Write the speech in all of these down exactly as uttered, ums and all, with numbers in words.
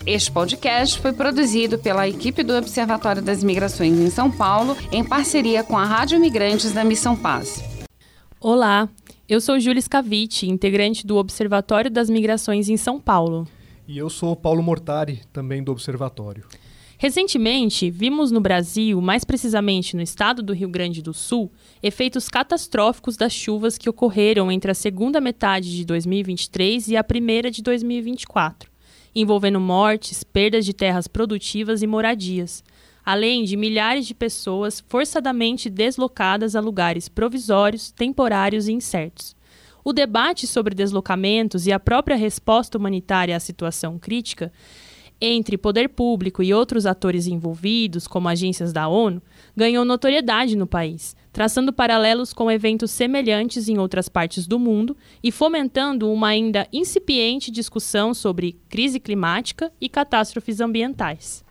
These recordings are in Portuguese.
Este podcast foi produzido pela equipe do Observatório das Migrações em São Paulo, em parceria com a Rádio Imigrantes da Missão Paz. Olá, eu sou Júlia Scavicchi, integrante do Observatório das Migrações em São Paulo. E eu sou Paulo Mortari, também do Observatório. Recentemente, vimos no Brasil, mais precisamente no estado do Rio Grande do Sul, efeitos catastróficos das chuvas que ocorreram entre a segunda metade de dois mil e vinte e três e a primeira de dois mil e vinte e quatro, envolvendo mortes, perdas de terras produtivas e moradias, além de milhares de pessoas forçadamente deslocadas a lugares provisórios, temporários e incertos. O debate sobre deslocamentos e a própria resposta humanitária à situação crítica entre poder público e outros atores envolvidos, como agências da ONU, ganhou notoriedade no país, traçando paralelos com eventos semelhantes em outras partes do mundo e fomentando uma ainda incipiente discussão sobre crise climática e catástrofes ambientais.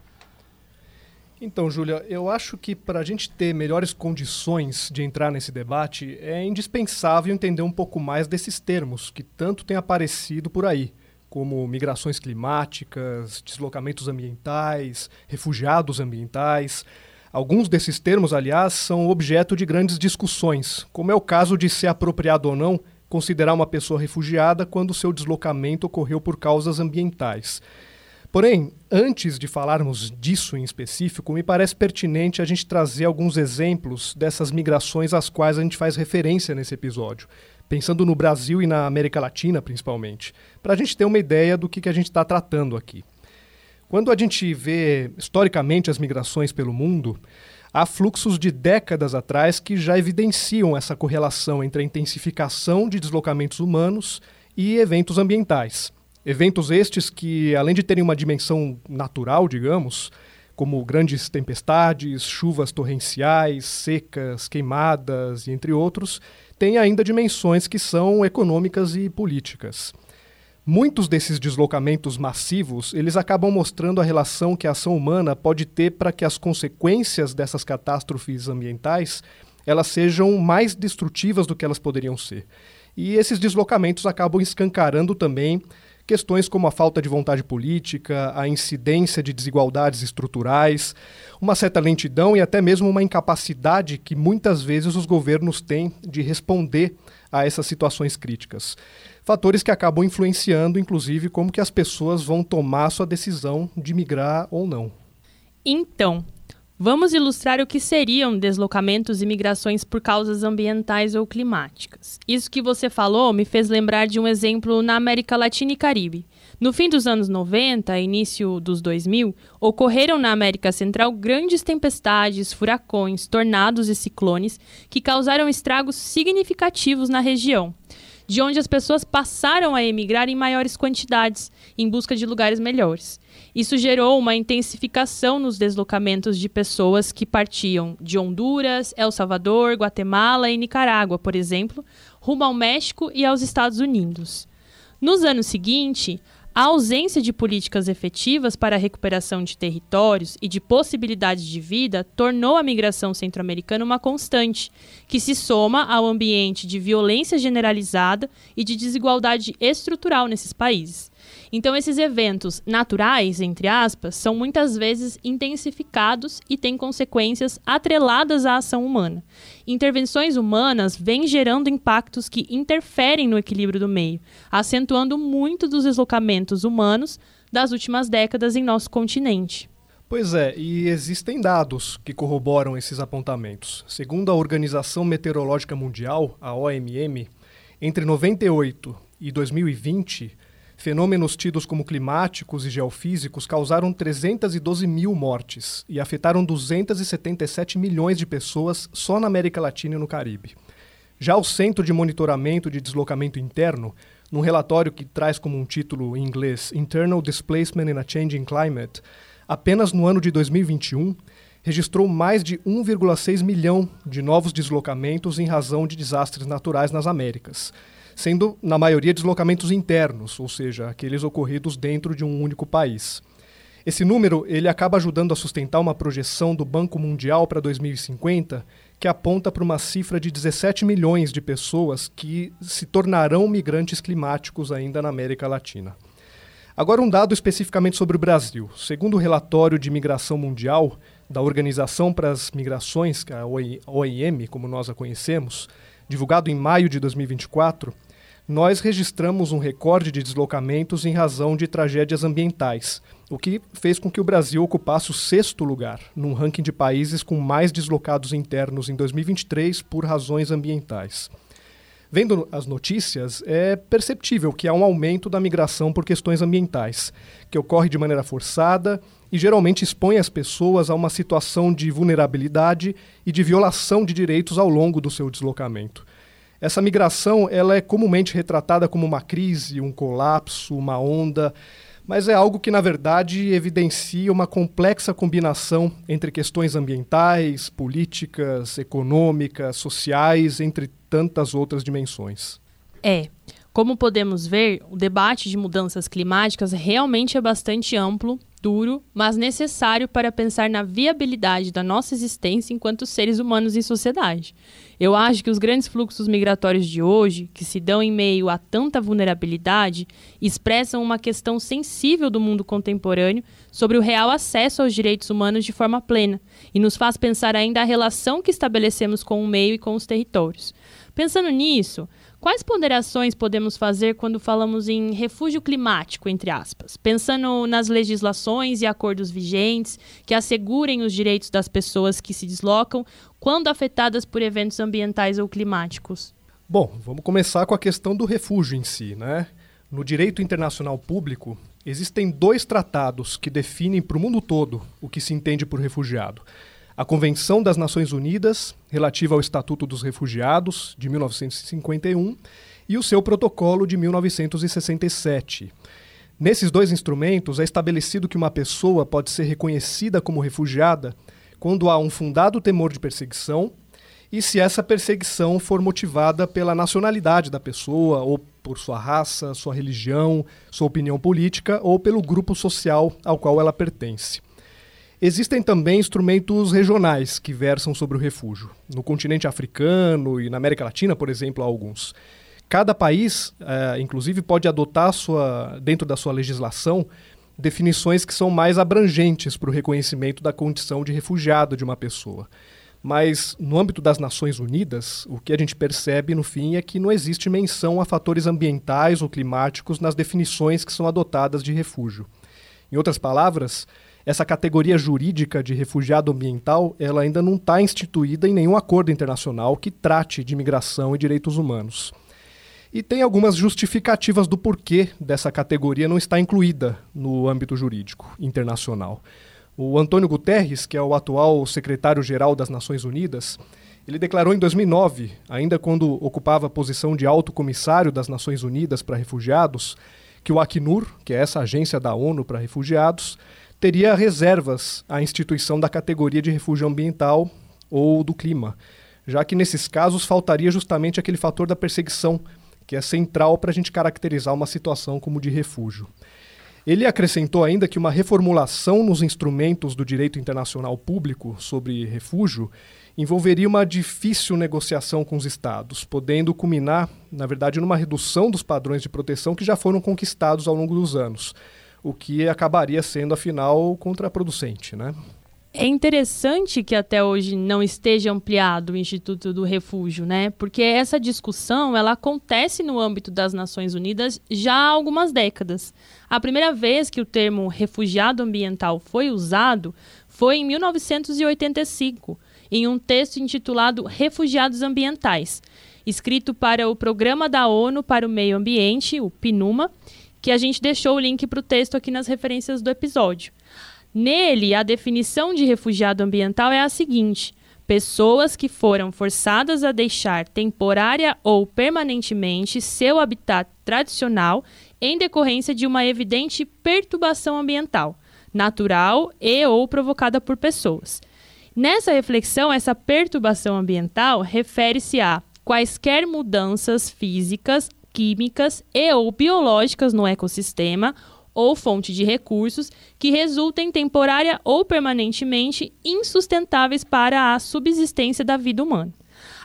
Então, Júlia, eu acho que para a gente ter melhores condições de entrar nesse debate, é indispensável entender um pouco mais desses termos que tanto têm aparecido por aí, como migrações climáticas, deslocamentos ambientais, refugiados ambientais. Alguns desses termos, aliás, são objeto de grandes discussões, como é o caso de ser apropriado ou não considerar uma pessoa refugiada quando seu deslocamento ocorreu por causas ambientais. Porém, antes de falarmos disso em específico, me parece pertinente a gente trazer alguns exemplos dessas migrações às quais a gente faz referência nesse episódio, pensando no Brasil e na América Latina, principalmente, para a gente ter uma ideia do que, que a gente está tratando aqui. Quando a gente vê, historicamente, as migrações pelo mundo, há fluxos de décadas atrás que já evidenciam essa correlação entre a intensificação de deslocamentos humanos e eventos ambientais. Eventos estes que, além de terem uma dimensão natural, digamos, como grandes tempestades, chuvas torrenciais, secas, queimadas e entre outros, têm ainda dimensões que são econômicas e políticas. Muitos desses deslocamentos massivos, eles acabam mostrando a relação que a ação humana pode ter para que as consequências dessas catástrofes ambientais elas sejam mais destrutivas do que elas poderiam ser. E esses deslocamentos acabam escancarando também questões como a falta de vontade política, a incidência de desigualdades estruturais, uma certa lentidão e até mesmo uma incapacidade que muitas vezes os governos têm de responder a essas situações críticas. Fatores que acabam influenciando, inclusive, como que as pessoas vão tomar sua decisão de migrar ou não. Então, vamos ilustrar o que seriam deslocamentos e migrações por causas ambientais ou climáticas. Isso que você falou me fez lembrar de um exemplo na América Latina e Caribe. No fim dos anos noventa, início dos dois mil, ocorreram na América Central grandes tempestades, furacões, tornados e ciclones que causaram estragos significativos na região, de onde as pessoas passaram a emigrar em maiores quantidades, em busca de lugares melhores. Isso gerou uma intensificação nos deslocamentos de pessoas que partiam de Honduras, El Salvador, Guatemala e Nicarágua, por exemplo, rumo ao México e aos Estados Unidos. Nos anos seguintes, a ausência de políticas efetivas para a recuperação de territórios e de possibilidades de vida tornou a migração centro-americana uma constante, que se soma ao ambiente de violência generalizada e de desigualdade estrutural nesses países. Então, esses eventos naturais, entre aspas, são muitas vezes intensificados e têm consequências atreladas à ação humana. Intervenções humanas vêm gerando impactos que interferem no equilíbrio do meio, acentuando muito dos deslocamentos humanos das últimas décadas em nosso continente. Pois é, e existem dados que corroboram esses apontamentos. Segundo a Organização Meteorológica Mundial, a O M M, entre noventa e oito e dois mil e vinte, fenômenos tidos como climáticos e geofísicos causaram trezentas e doze mil mortes e afetaram duzentos e setenta e sete milhões de pessoas só na América Latina e no Caribe. Já o Centro de Monitoramento de Deslocamento Interno, num relatório que traz como um título em inglês Internal Displacement in a Changing Climate, apenas no ano de dois mil e vinte e um, registrou mais de um vírgula seis milhão de novos deslocamentos em razão de desastres naturais nas Américas, sendo, na maioria, deslocamentos internos, ou seja, aqueles ocorridos dentro de um único país. Esse número ele acaba ajudando a sustentar uma projeção do Banco Mundial para dois mil e cinquenta, que aponta para uma cifra de dezessete milhões de pessoas que se tornarão migrantes climáticos ainda na América Latina. Agora, um dado especificamente sobre o Brasil. Segundo o relatório de migração mundial da Organização para as Migrações, que é a O I M, como nós a conhecemos, divulgado em maio de dois mil e vinte e quatro, nós registramos um recorde de deslocamentos em razão de tragédias ambientais, o que fez com que o Brasil ocupasse o sexto lugar num ranking de países com mais deslocados internos em dois mil e vinte e três por razões ambientais. Vendo as notícias, é perceptível que há um aumento da migração por questões ambientais, que ocorre de maneira forçada e geralmente expõe as pessoas a uma situação de vulnerabilidade e de violação de direitos ao longo do seu deslocamento. Essa migração ela é comumente retratada como uma crise, um colapso, uma onda, mas é algo que, na verdade, evidencia uma complexa combinação entre questões ambientais, políticas, econômicas, sociais, entre tantas outras dimensões. É, como podemos ver, o debate de mudanças climáticas realmente é bastante amplo, duro, mas necessário para pensar na viabilidade da nossa existência enquanto seres humanos em sociedade. Eu acho que os grandes fluxos migratórios de hoje, que se dão em meio a tanta vulnerabilidade, expressam uma questão sensível do mundo contemporâneo sobre o real acesso aos direitos humanos de forma plena e nos faz pensar ainda a relação que estabelecemos com o meio e com os territórios. Pensando nisso, quais ponderações podemos fazer quando falamos em refúgio climático, entre aspas, pensando nas legislações e acordos vigentes que assegurem os direitos das pessoas que se deslocam quando afetadas por eventos ambientais ou climáticos? Bom, vamos começar com a questão do refúgio em si, né? No direito internacional público, existem dois tratados que definem para o mundo todo o que se entende por refugiado. A Convenção das Nações Unidas, relativa ao Estatuto dos Refugiados, de mil novecentos e cinquenta e um, e o seu Protocolo de mil novecentos e sessenta e sete. Nesses dois instrumentos, é estabelecido que uma pessoa pode ser reconhecida como refugiada quando há um fundado temor de perseguição e se essa perseguição for motivada pela nacionalidade da pessoa, ou por sua raça, sua religião, sua opinião política, ou pelo grupo social ao qual ela pertence. Existem também instrumentos regionais que versam sobre o refúgio. No continente africano e na América Latina, por exemplo, há alguns. Cada país, é, inclusive, pode adotar sua, dentro da sua legislação definições que são mais abrangentes para o reconhecimento da condição de refugiado de uma pessoa. Mas, no âmbito das Nações Unidas, o que a gente percebe, no fim, é que não existe menção a fatores ambientais ou climáticos nas definições que são adotadas de refúgio. Em outras palavras, essa categoria jurídica de refugiado ambiental ela ainda não está instituída em nenhum acordo internacional que trate de migração e direitos humanos. E tem algumas justificativas do porquê dessa categoria não está incluída no âmbito jurídico internacional. O Antônio Guterres, que é o atual secretário-geral das Nações Unidas, ele declarou em dois mil e nove, ainda quando ocupava a posição de alto comissário das Nações Unidas para Refugiados, que o Acnur, que é essa agência da ONU para refugiados, teria reservas à instituição da categoria de refúgio ambiental ou do clima, já que nesses casos faltaria justamente aquele fator da perseguição, que é central para a gente caracterizar uma situação como de refúgio. Ele acrescentou ainda que uma reformulação nos instrumentos do direito internacional público sobre refúgio envolveria uma difícil negociação com os Estados, podendo culminar, na verdade, numa redução dos padrões de proteção que já foram conquistados ao longo dos anos, o que acabaria sendo, afinal, contraproducente, né? É interessante que até hoje não esteja ampliado o Instituto do Refúgio, né? Porque essa discussão ela acontece no âmbito das Nações Unidas já há algumas décadas. A primeira vez que o termo refugiado ambiental foi usado foi em mil novecentos e oitenta e cinco, em um texto intitulado Refugiados Ambientais, escrito para o Programa da ONU para o Meio Ambiente, o PNUMA, que a gente deixou o link para o texto aqui nas referências do episódio. Nele, a definição de refugiado ambiental é a seguinte: pessoas que foram forçadas a deixar temporária ou permanentemente seu habitat tradicional em decorrência de uma evidente perturbação ambiental, natural e ou provocada por pessoas. Nessa reflexão, essa perturbação ambiental refere-se a quaisquer mudanças físicas, químicas e ou biológicas no ecossistema ou fonte de recursos que resultem temporária ou permanentemente insustentáveis para a subsistência da vida humana.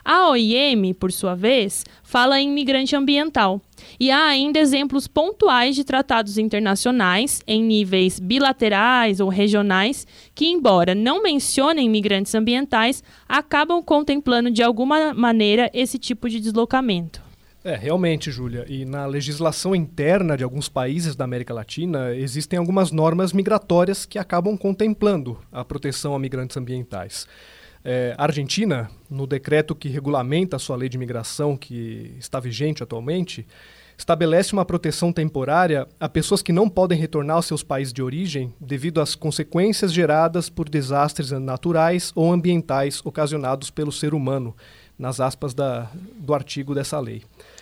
A O I M, por sua vez, fala em migrante ambiental. E há ainda exemplos pontuais de tratados internacionais, em níveis bilaterais ou regionais, que, embora não mencionem migrantes ambientais, acabam contemplando de alguma maneira esse tipo de deslocamento. É, realmente, Júlia. E na legislação interna de alguns países da América Latina, existem algumas normas migratórias que acabam contemplando a proteção a migrantes ambientais. É, a Argentina, no decreto que regulamenta a sua lei de imigração, que está vigente atualmente, estabelece uma proteção temporária a pessoas que não podem retornar aos seus países de origem devido às consequências geradas por desastres naturais ou ambientais ocasionados pelo ser humano, nas aspas da, do artigo dessa lei.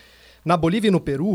Na Bolívia e no Peru,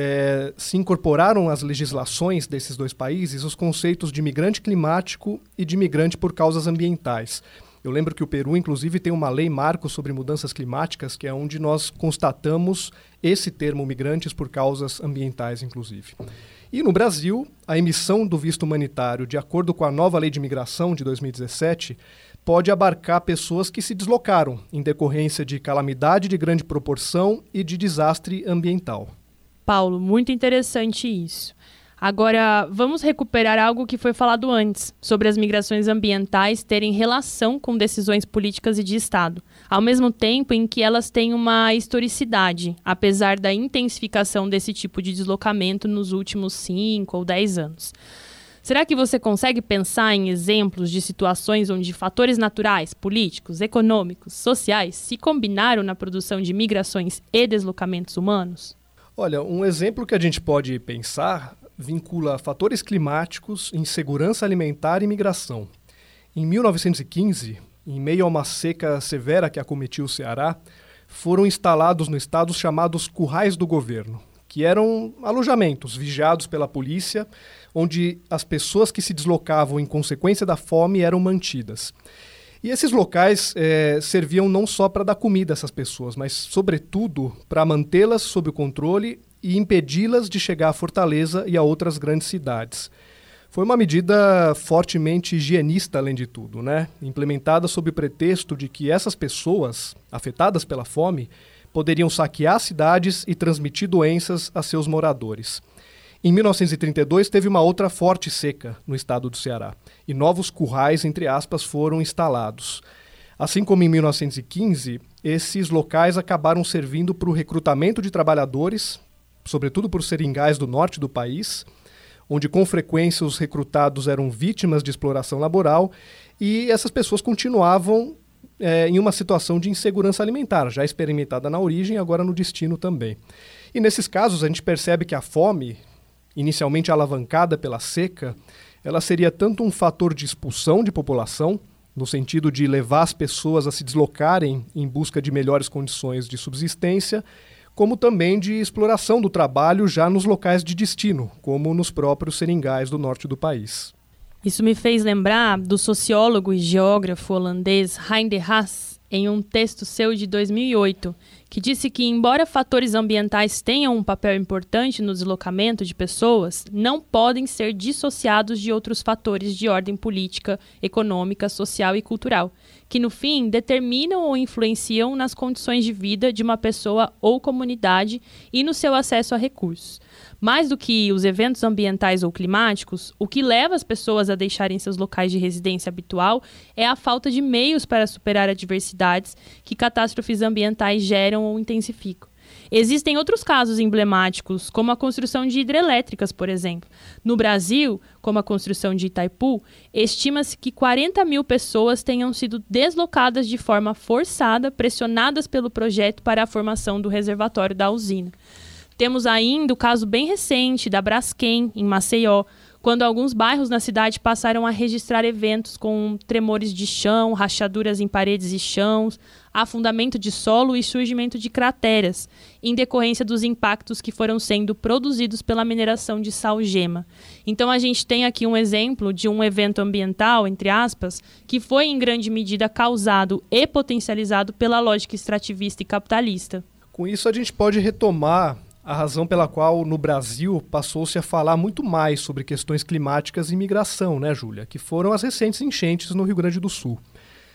é, se incorporaram às legislações desses dois países os conceitos de migrante climático e de migrante por causas ambientais. Eu lembro que o Peru, inclusive, tem uma lei marco sobre mudanças climáticas, que é onde nós constatamos esse termo migrantes por causas ambientais, inclusive. E no Brasil, a emissão do visto humanitário, de acordo com a nova lei de imigração de dois mil e dezessete, pode abarcar pessoas que se deslocaram em decorrência de calamidade de grande proporção e de desastre ambiental. Paulo, muito interessante isso. Agora, vamos recuperar algo que foi falado antes, sobre as migrações ambientais terem relação com decisões políticas e de Estado, ao mesmo tempo em que elas têm uma historicidade, apesar da intensificação desse tipo de deslocamento nos últimos cinco ou dez anos. Será que você consegue pensar em exemplos de situações onde fatores naturais, políticos, econômicos, sociais se combinaram na produção de migrações e deslocamentos humanos? Olha, um exemplo que a gente pode pensar vincula fatores climáticos, insegurança alimentar e migração. Em mil novecentos e quinze, em meio a uma seca severa que acometiu o Ceará, foram instalados no estado os chamados currais do governo, que eram alojamentos vigiados pela polícia, onde as pessoas que se deslocavam em consequência da fome eram mantidas. E esses locais eh, serviam não só para dar comida a essas pessoas, mas, sobretudo, para mantê-las sob o controle e impedi-las de chegar à Fortaleza e a outras grandes cidades. Foi uma medida fortemente higienista, além de tudo, né? Implementada sob o pretexto de que essas pessoas, afetadas pela fome, poderiam saquear cidades e transmitir doenças a seus moradores. Em mil novecentos e trinta e dois, teve uma outra forte seca no estado do Ceará, e novos currais, entre aspas, foram instalados. Assim como em mil novecentos e quinze, esses locais acabaram servindo para o recrutamento de trabalhadores, sobretudo por seringais do norte do país, onde com frequência os recrutados eram vítimas de exploração laboral, e essas pessoas continuavam é, em uma situação de insegurança alimentar, já experimentada na origem e agora no destino também. E nesses casos a gente percebe que a fome, inicialmente alavancada pela seca, ela seria tanto um fator de expulsão de população, no sentido de levar as pessoas a se deslocarem em busca de melhores condições de subsistência, como também de exploração do trabalho já nos locais de destino, como nos próprios seringais do norte do país. Isso me fez lembrar do sociólogo e geógrafo holandês Hein de Haas, em um texto seu de dois mil e oito, que disse que, embora fatores ambientais tenham um papel importante no deslocamento de pessoas, não podem ser dissociados de outros fatores de ordem política, econômica, social e cultural, que, no fim, determinam ou influenciam nas condições de vida de uma pessoa ou comunidade e no seu acesso a recursos. Mais do que os eventos ambientais ou climáticos, o que leva as pessoas a deixarem seus locais de residência habitual é a falta de meios para superar adversidades que catástrofes ambientais geram ou intensificam. Existem outros casos emblemáticos, como a construção de hidrelétricas, por exemplo. No Brasil, como a construção de Itaipu, estima-se que quarenta mil pessoas tenham sido deslocadas de forma forçada, pressionadas pelo projeto para a formação do reservatório da usina. Temos ainda o caso bem recente da Braskem, em Maceió, quando alguns bairros na cidade passaram a registrar eventos com tremores de chão, rachaduras em paredes e chãos, afundamento de solo e surgimento de crateras, em decorrência dos impactos que foram sendo produzidos pela mineração de sal-gema. Então a gente tem aqui um exemplo de um evento ambiental, entre aspas, que foi em grande medida causado e potencializado pela lógica extrativista e capitalista. Com isso a gente pode retomar a razão pela qual no Brasil passou-se a falar muito mais sobre questões climáticas e migração, né, Júlia? Que foram as recentes enchentes no Rio Grande do Sul.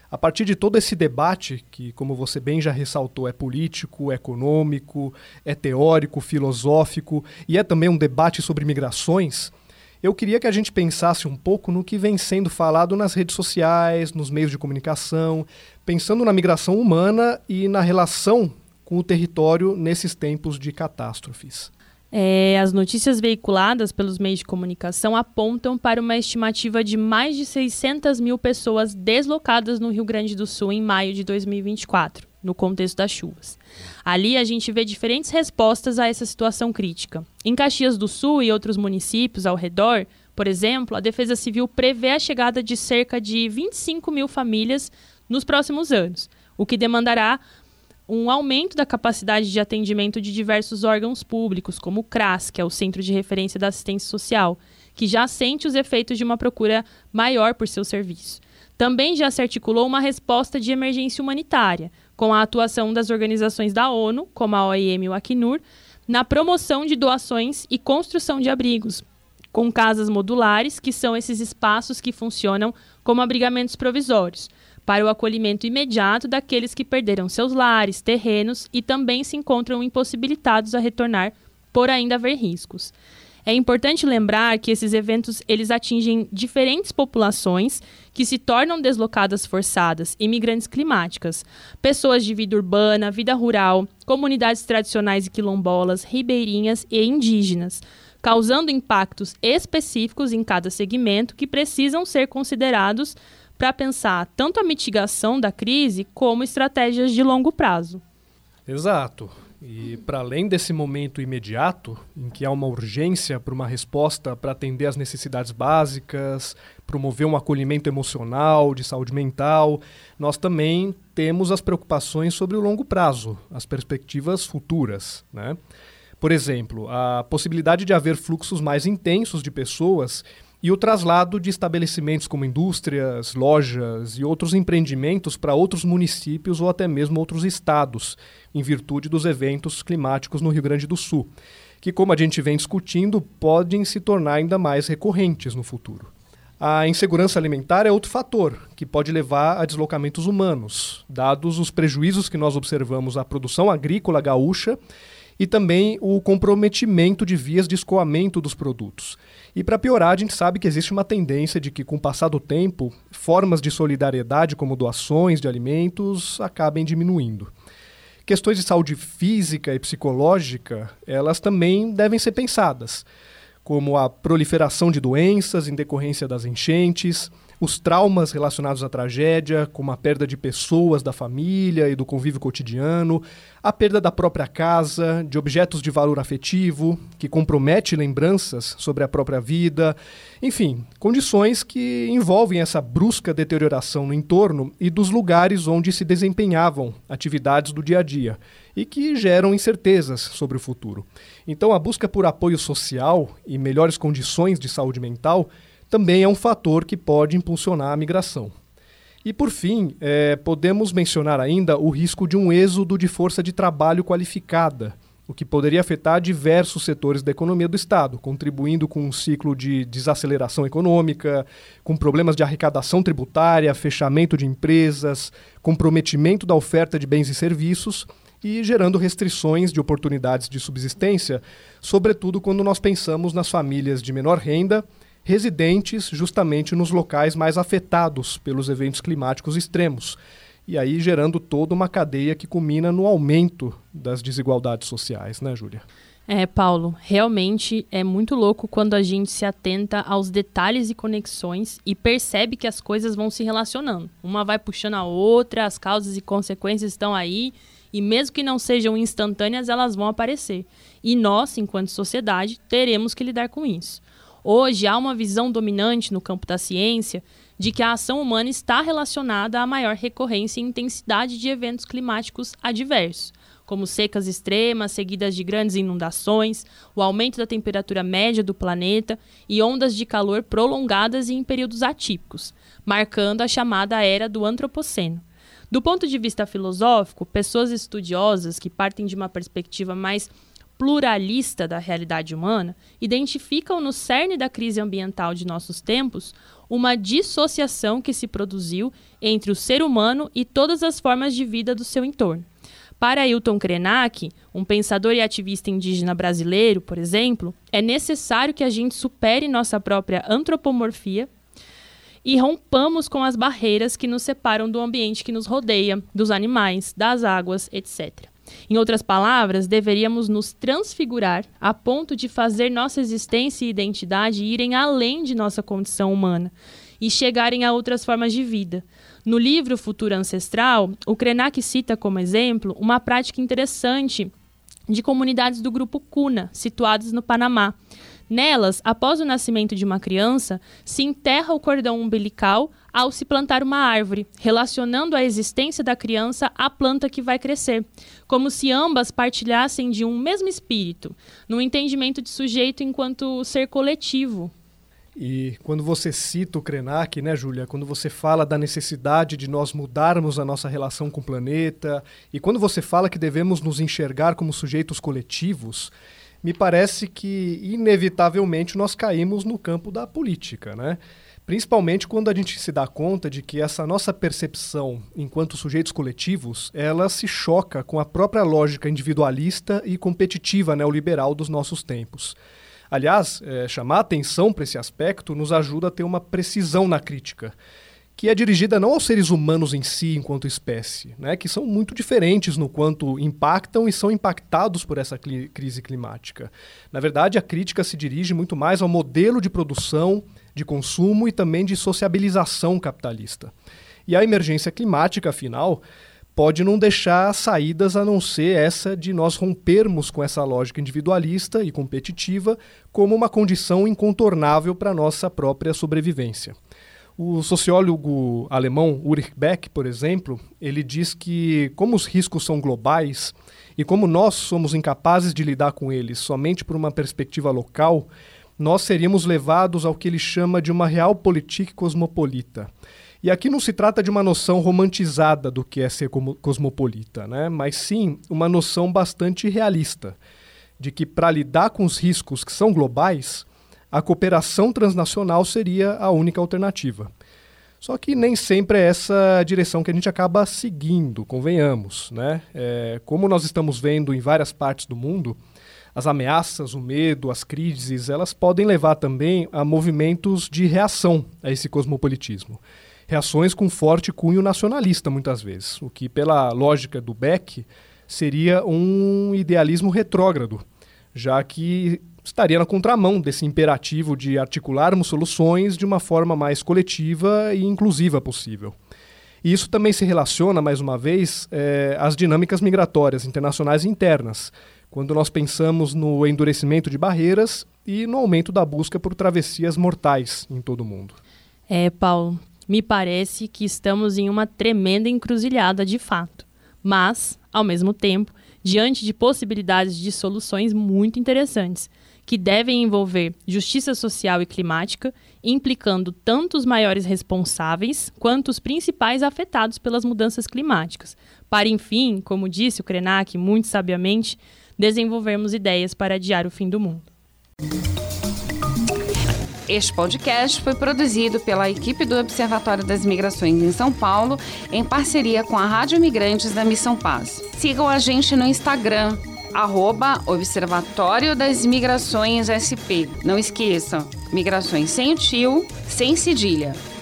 A partir de todo esse debate, que, como você bem já ressaltou, é político, é econômico, é teórico, filosófico e é também um debate sobre migrações, eu queria que a gente pensasse um pouco no que vem sendo falado nas redes sociais, nos meios de comunicação, pensando na migração humana e na relação com o território nesses tempos de catástrofes. É, as notícias veiculadas pelos meios de comunicação apontam para uma estimativa de mais de seiscentas mil pessoas deslocadas no Rio Grande do Sul em maio de dois mil e vinte e quatro, no contexto das chuvas. Ali a gente vê diferentes respostas a essa situação crítica. Em Caxias do Sul e outros municípios ao redor, por exemplo, a Defesa Civil prevê a chegada de cerca de vinte e cinco mil famílias nos próximos anos, o que demandará um aumento da capacidade de atendimento de diversos órgãos públicos, como o CRAS, que é o Centro de Referência da Assistência Social, que já sente os efeitos de uma procura maior por seu serviço. Também já se articulou uma resposta de emergência humanitária, com a atuação das organizações da ONU, como a O I M e o Acnur, na promoção de doações e construção de abrigos, com casas modulares, que são esses espaços que funcionam como abrigamentos provisórios, para o acolhimento imediato daqueles que perderam seus lares, terrenos e também se encontram impossibilitados a retornar por ainda haver riscos. É importante lembrar que esses eventos eles atingem diferentes populações que se tornam deslocadas forçadas, imigrantes climáticas, pessoas de vida urbana, vida rural, comunidades tradicionais e quilombolas, ribeirinhas e indígenas, causando impactos específicos em cada segmento que precisam ser considerados para pensar tanto a mitigação da crise como estratégias de longo prazo. Exato. E para além desse momento imediato, em que há uma urgência para uma resposta para atender às necessidades básicas, promover um acolhimento emocional, de saúde mental, nós também temos as preocupações sobre o longo prazo, as perspectivas futuras, né? Por exemplo, a possibilidade de haver fluxos mais intensos de pessoas e o traslado de estabelecimentos como indústrias, lojas e outros empreendimentos para outros municípios ou até mesmo outros estados, em virtude dos eventos climáticos no Rio Grande do Sul, que, como a gente vem discutindo, podem se tornar ainda mais recorrentes no futuro. A insegurança alimentar é outro fator que pode levar a deslocamentos humanos, dados os prejuízos que nós observamos à produção agrícola gaúcha e também o comprometimento de vias de escoamento dos produtos. E para piorar, a gente sabe que existe uma tendência de que, com o passar do tempo, formas de solidariedade como doações de alimentos acabem diminuindo. Questões de saúde física e psicológica, elas também devem ser pensadas, como a proliferação de doenças em decorrência das enchentes, os traumas relacionados à tragédia, como a perda de pessoas da família e do convívio cotidiano, a perda da própria casa, de objetos de valor afetivo, que compromete lembranças sobre a própria vida. Enfim, condições que envolvem essa brusca deterioração no entorno e dos lugares onde se desempenhavam atividades do dia a dia e que geram incertezas sobre o futuro. Então, a busca por apoio social e melhores condições de saúde mental também é um fator que pode impulsionar a migração. E, por fim, é, podemos mencionar ainda o risco de um êxodo de força de trabalho qualificada, o que poderia afetar diversos setores da economia do Estado, contribuindo com um ciclo de desaceleração econômica, com problemas de arrecadação tributária, fechamento de empresas, comprometimento da oferta de bens e serviços e gerando restrições de oportunidades de subsistência, sobretudo quando nós pensamos nas famílias de menor renda, residentes justamente nos locais mais afetados pelos eventos climáticos extremos, e aí gerando toda uma cadeia que culmina no aumento das desigualdades sociais, né, Júlia? É, Paulo, realmente é muito louco quando a gente se atenta aos detalhes e conexões e percebe que as coisas vão se relacionando. Uma vai puxando a outra, as causas e consequências estão aí, e mesmo que não sejam instantâneas, elas vão aparecer. E nós, enquanto sociedade, teremos que lidar com isso. Hoje, há uma visão dominante no campo da ciência de que a ação humana está relacionada à maior recorrência e intensidade de eventos climáticos adversos, como secas extremas, seguidas de grandes inundações, o aumento da temperatura média do planeta e ondas de calor prolongadas e em períodos atípicos, marcando a chamada era do antropoceno. Do ponto de vista filosófico, pessoas estudiosas que partem de uma perspectiva mais pluralista da realidade humana identificam no cerne da crise ambiental de nossos tempos uma dissociação que se produziu entre o ser humano e todas as formas de vida do seu entorno. Para Ailton Krenak, um pensador e ativista indígena brasileiro, por exemplo, é necessário que a gente supere nossa própria antropomorfia e rompamos com as barreiras que nos separam do ambiente que nos rodeia, dos animais, das águas, etcétera. Em outras palavras, deveríamos nos transfigurar a ponto de fazer nossa existência e identidade irem além de nossa condição humana e chegarem a outras formas de vida. No livro Futuro Ancestral, o Krenak cita como exemplo uma prática interessante de comunidades do grupo Kuna, situadas no Panamá. Nelas, após o nascimento de uma criança, se enterra o cordão umbilical ao se plantar uma árvore, relacionando a existência da criança à planta que vai crescer, como se ambas partilhassem de um mesmo espírito, no entendimento de sujeito enquanto ser coletivo. E quando você cita o Krenak, né, Júlia, quando você fala da necessidade de nós mudarmos a nossa relação com o planeta, e quando você fala que devemos nos enxergar como sujeitos coletivos, me parece que, inevitavelmente, nós caímos no campo da política, né? Principalmente quando a gente se dá conta de que essa nossa percepção enquanto sujeitos coletivos, ela se choca com a própria lógica individualista e competitiva neoliberal dos nossos tempos. Aliás, é, chamar atenção para esse aspecto nos ajuda a ter uma precisão na crítica, que é dirigida não aos seres humanos em si enquanto espécie, né, que são muito diferentes no quanto impactam e são impactados por essa cli- crise climática. Na verdade, a crítica se dirige muito mais ao modelo de produção, de consumo e também de sociabilização capitalista. E a emergência climática, afinal, pode não deixar saídas a não ser essa de nós rompermos com essa lógica individualista e competitiva como uma condição incontornável para a nossa própria sobrevivência. O sociólogo alemão Ulrich Beck, por exemplo, ele diz que, como os riscos são globais e como nós somos incapazes de lidar com eles somente por uma perspectiva local, nós seríamos levados ao que ele chama de uma realpolitik cosmopolita. E aqui não se trata de uma noção romantizada do que é ser cosmopolita, né? Mas sim uma noção bastante realista, de que para lidar com os riscos que são globais, a cooperação transnacional seria a única alternativa. Só que nem sempre é essa a direção que a gente acaba seguindo, convenhamos, né? É, como nós estamos vendo em várias partes do mundo, as ameaças, o medo, as crises, elas podem levar também a movimentos de reação a esse cosmopolitismo. Reações com forte cunho nacionalista, muitas vezes, o que, pela lógica do Beck, seria um idealismo retrógrado, já que estaria na contramão desse imperativo de articularmos soluções de uma forma mais coletiva e inclusiva possível. E isso também se relaciona, mais uma vez, eh, às dinâmicas migratórias internacionais e internas, quando nós pensamos no endurecimento de barreiras e no aumento da busca por travessias mortais em todo o mundo. É, Paulo, me parece que estamos em uma tremenda encruzilhada de fato, mas, ao mesmo tempo, diante de possibilidades de soluções muito interessantes, que devem envolver justiça social e climática, implicando tanto os maiores responsáveis quanto os principais afetados pelas mudanças climáticas, para, enfim, como disse o Krenak muito sabiamente, desenvolvermos ideias para adiar o fim do mundo. Este podcast foi produzido pela equipe do Observatório das Migrações em São Paulo, em parceria com a Rádio Migrantes da Missão Paz. Sigam a gente no Instagram, arroba Observatório das Migrações S P. Não esqueçam, migrações sem o tio, sem cedilha.